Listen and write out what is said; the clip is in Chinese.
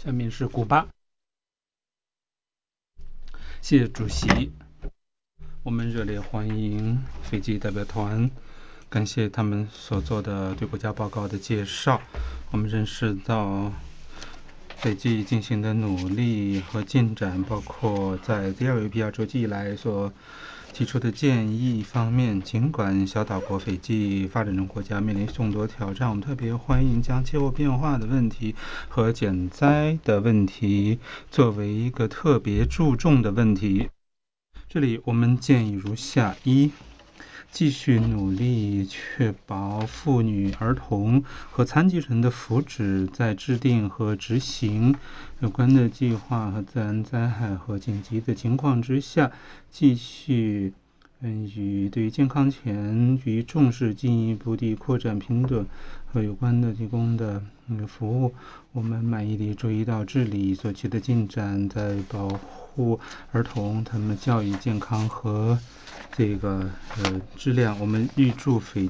下面是古巴。谢谢主席，我们热烈欢迎斐济代表团，感谢他们所做的对国家报告的介绍。我们认识到斐济进行的努力和进展，包括在第二维皮亚周期以来所提出的建议方面，尽管小岛国斐济发展中国家面临众多挑战，我们特别欢迎将气候变化的问题和减灾的问题作为一个特别注重的问题。这里我们建议如下：一、继续努力确保妇女、儿童和残疾人的福祉，在制定和执行有关的计划和自然灾害和紧急的情况之下，继续对于健康权予以重视，进一步地扩展平等和有关的提供的服务。我们满意地注意到治理所取得进展，在保护儿童他们教育健康和质量。我们预祝斐